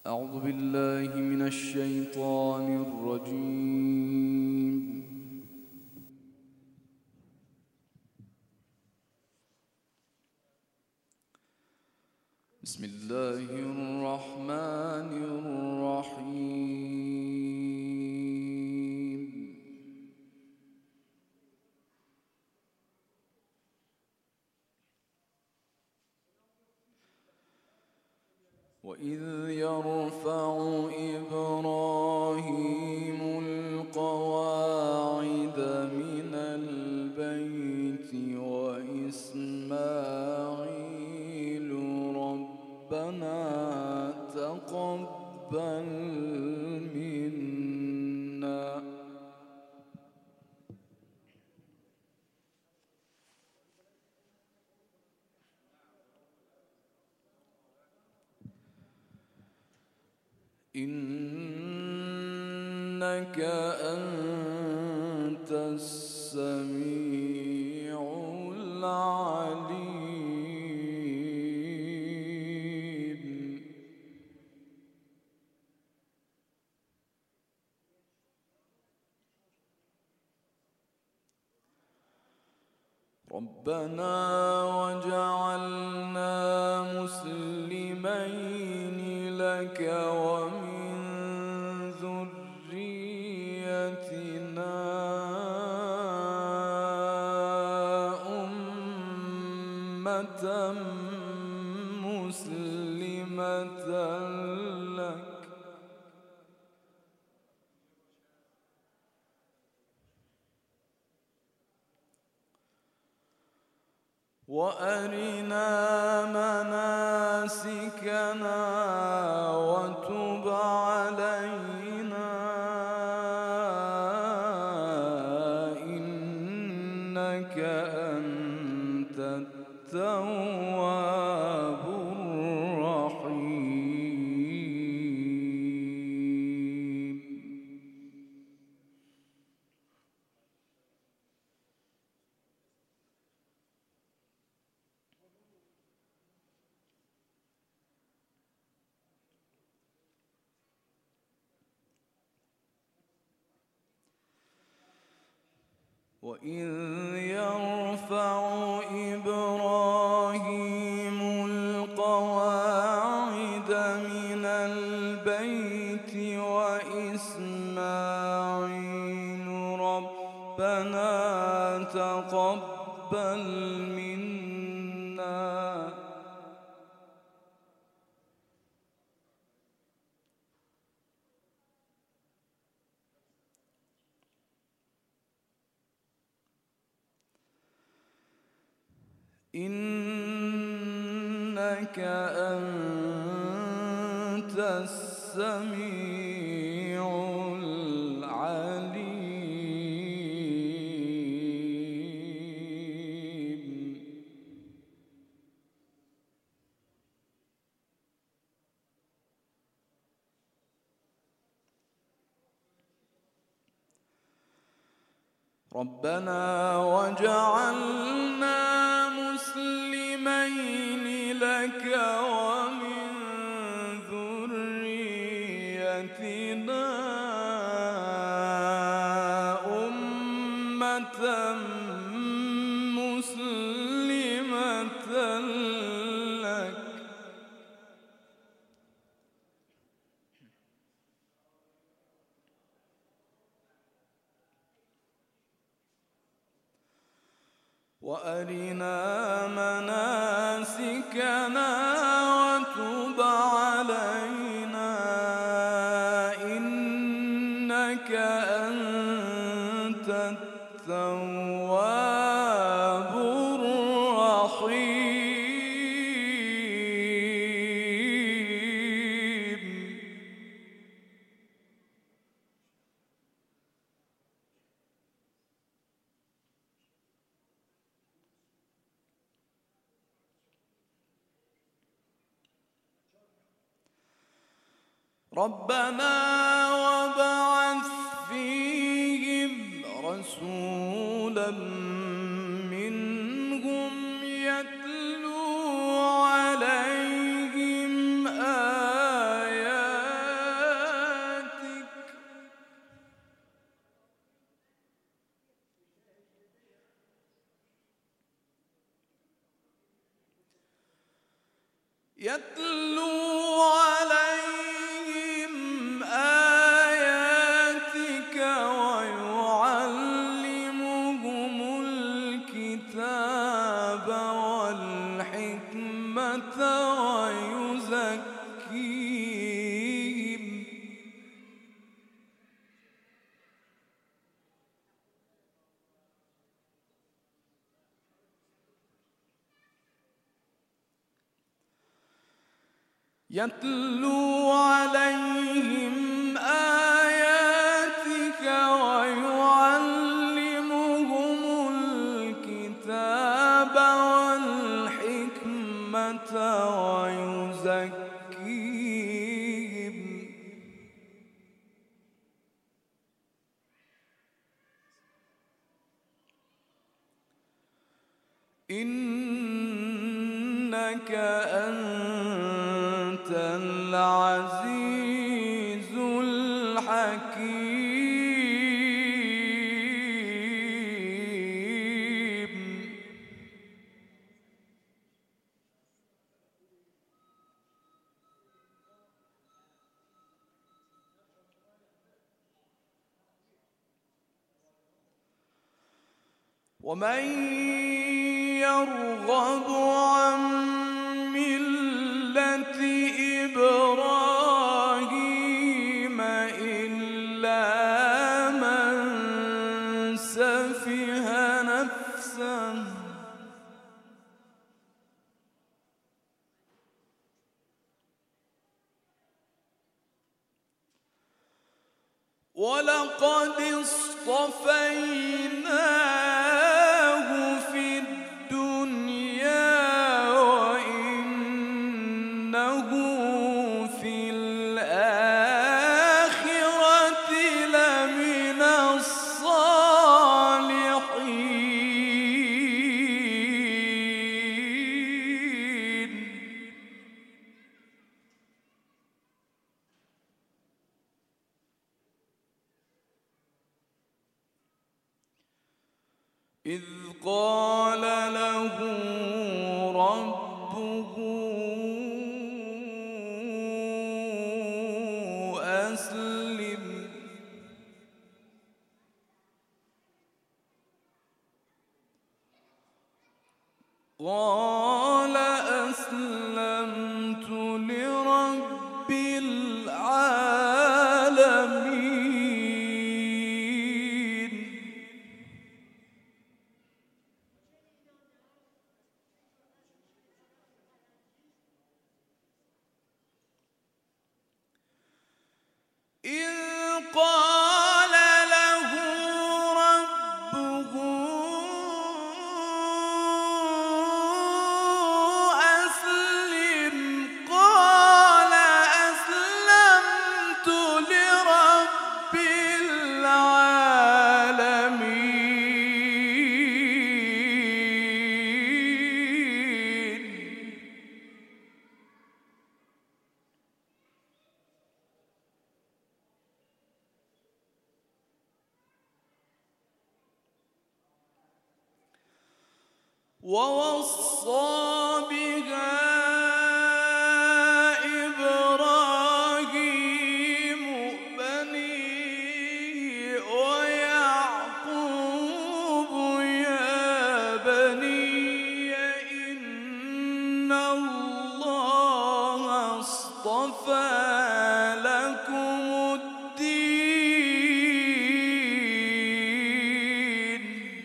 أعوذ بالله من الشيطان الرجيم. بسم الله الرحمن الرحيم. وإذ يرفع إبراهيم القواعد من البيت وإسماعيل ربنا تقبل منا إنك أنت السميع العليم. ربنا وجعلنا مسلمين لك ومن ذريتنا أمة مسلمة لك وأرنا مناسكنا وتب علينا إنك أنت التواب الرحيم. وإذ يرفع إبراهيم القواعد من البيت وإسماعيل ربنا تقبل منا إنك أنت السميع العليم. ربنا وجعلنا مسلمين لك ومن ذريتنا أمة مسلمة لك وأرنا مناسكنا وتب علينا إنك أنت التواب الرحيم. ربنا وابعث فيهم رسولا منهم يتلو عليهم آياتك يتلو عليهم آياتك ويعلمهم الكتاب والحكمة ويزكيهم يتلو عليهم آياتك ويعلمهم الكتاب والحكمة ويزكيهم إنك أنت العزيز الحكيم ومن يرغب عن ملة إبراهيم إلا من سفه نفسه ولقد اصطفيناه في الدنيا وإنه في الآخرة لمن الصالحين إذ قال له ربه أسلم قال أسلمت لرب العالمين إذ قال له ربه أسلم قال أسلمت لرب العالمين ووصى بها إبراهيم بنيه ويعقوب يا بني إن الله اصطفى لكم الدين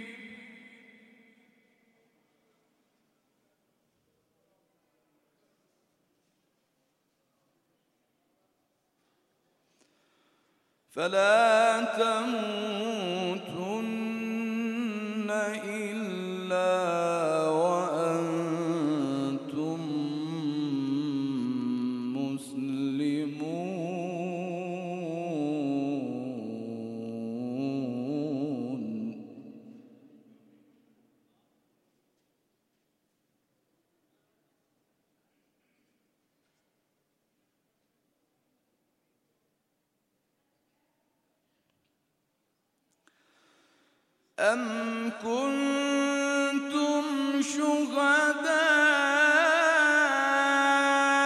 فلا تموتن إلا وأنتم مسلمون أم كنتم شهداء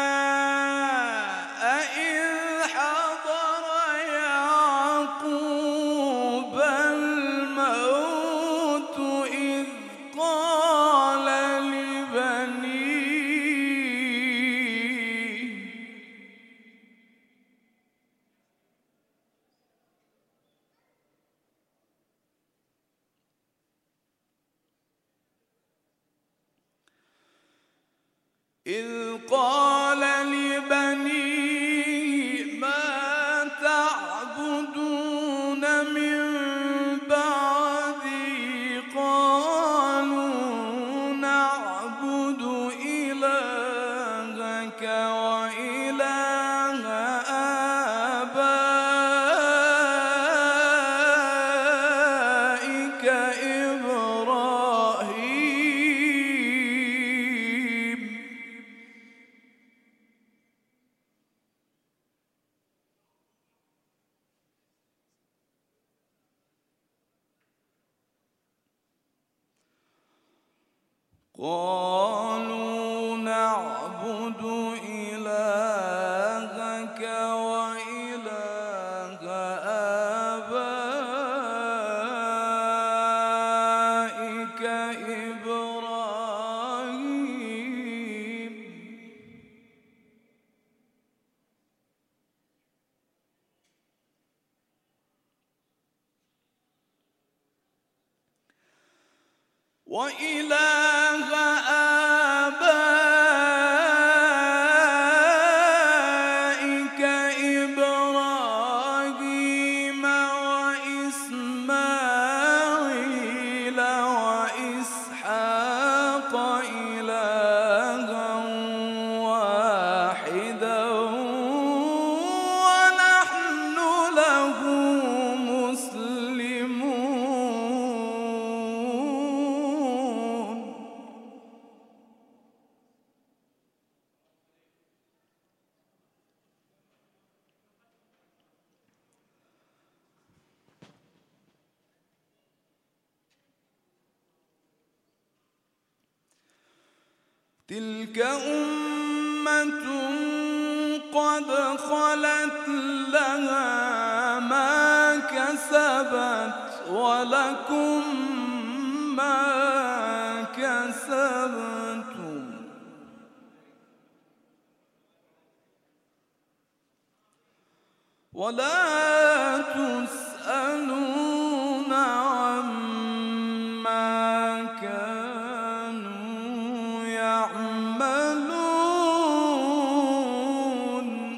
إذ قال لبنيه ما تعبدون من بعدي قالوا نعبد إلهك وإله آبائك إبراهيم قالوا نعبد إلهك وإله آبائك إبراهيم وإله آبائك إبراهيم وإسماعيل وإسحاق إلها واحدا ونحن له مسلمون. تلك أمة قد خلت لها ما كسبت ولكم ما كسبتم ولا تسألون عما كانوا يعملون.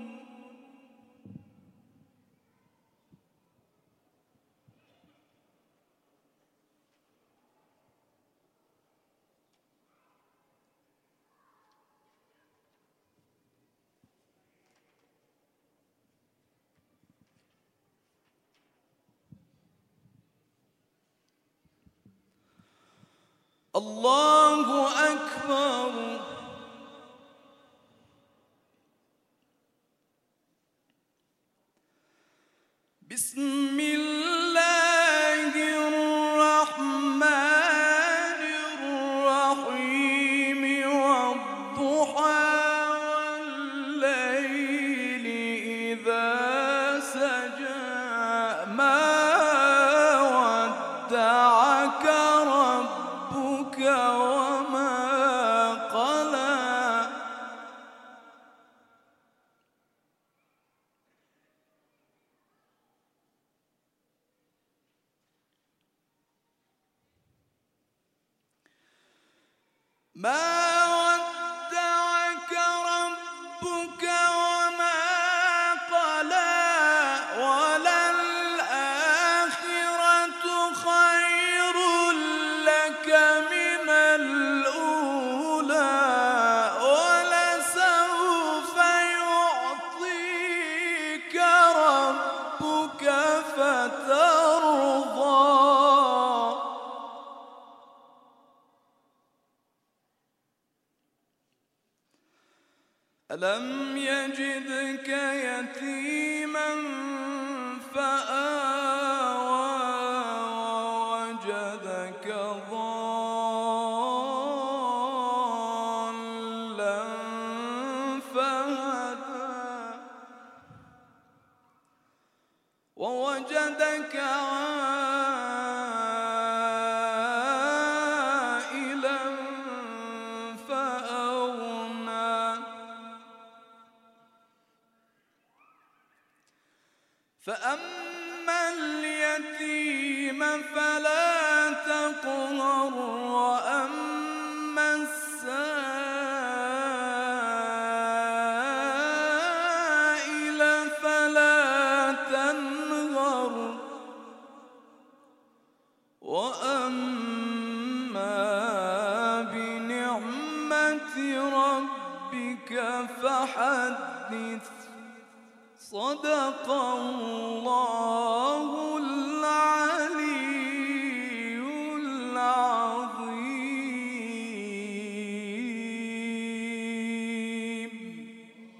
الله أكبر. بسم الله الرحمن الرحيم والضحى والليل إذا سجى ما ودعك ربك وما قلى ما ودعك ربك وما قلى وللآخرة خير لك من الأولى ولسوف يعطيك ربك فترضى. ألم يجدك يتيما فآوى ووجدك ضالا فهدى ووجدك عائلا فأغنى فأما اليتيم فلا تقهر وأما السائل صدق الله